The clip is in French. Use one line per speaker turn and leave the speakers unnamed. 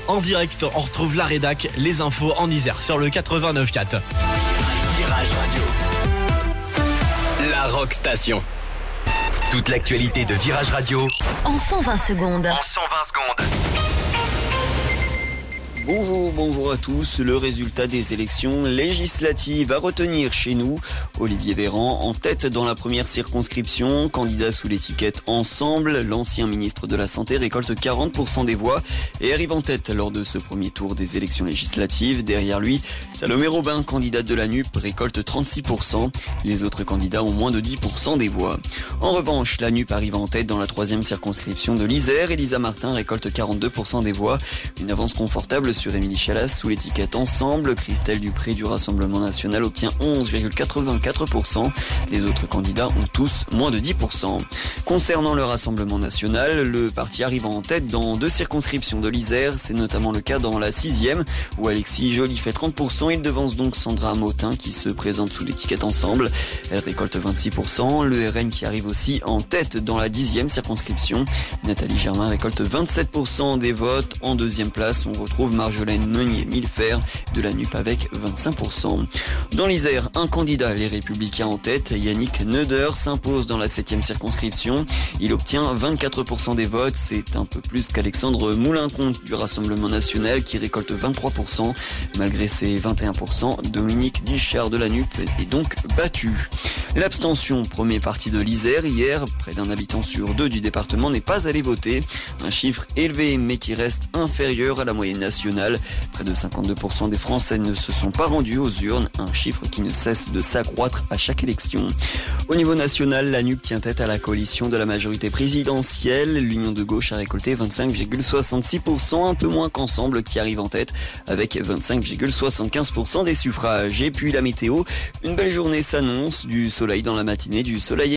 En direct, on retrouve la rédac, les infos en Isère sur le 89.4.
Virage Radio. La Rock Station.
Toute l'actualité de Virage Radio
en 120 secondes.
Bonjour à tous. Le résultat des élections législatives à retenir chez nous. Olivier Véran en tête dans la première circonscription. Candidat sous l'étiquette Ensemble, l'ancien ministre de la Santé récolte 40% des voix et arrive en tête lors de ce premier tour des élections législatives. Derrière lui, Salomé Robin, candidate de la NUP, récolte 36%. Les autres candidats ont moins de 10% des voix. En revanche, la NUP arrive en tête dans la troisième circonscription de l'Isère. Elisa Martin récolte 42% des voix. Une avance confortable sur Émilie Chalas sous l'étiquette Ensemble. Christelle Dupré du Rassemblement National obtient 11,84%. Les autres candidats ont tous moins de 10%. Concernant le Rassemblement National, le parti arrive en tête dans 2 circonscriptions de l'Isère. C'est notamment le cas dans la 6e où Alexis Joly fait 30%. Il devance donc Sandra Motin qui se présente sous l'étiquette Ensemble. Elle récolte 26%. Le RN qui arrive aussi en tête dans la 10e circonscription. Nathalie Germain récolte 27% des votes. En deuxième place, on retrouve Marjolaine Meunier-Millefer de la NUP avec 25%. Dans l'Isère, un candidat, les Républicains en tête, Yannick Neuder, s'impose dans la 7e circonscription. Il obtient 24% des votes. C'est un peu plus qu'Alexandre Moulincomte du Rassemblement National qui récolte 23%. Malgré ses 21%, Dominique Dichard de la NUP est donc battu. L'abstention, premier parti de l'Isère, hier, près d'un habitant sur 2 du département n'est pas allé voter. Un chiffre élevé mais qui reste inférieur à la moyenne nationale. Près de 52% des Français ne se sont pas rendus aux urnes, un chiffre qui ne cesse de s'accroître à chaque élection. Au niveau national, la NUP tient tête à la coalition de la majorité présidentielle. L'Union de gauche a récolté 25,66%, un peu moins qu'Ensemble qui arrive en tête avec 25,75% des suffrages. Et puis la météo, une belle journée s'annonce, du soleil dans la matinée, du soleil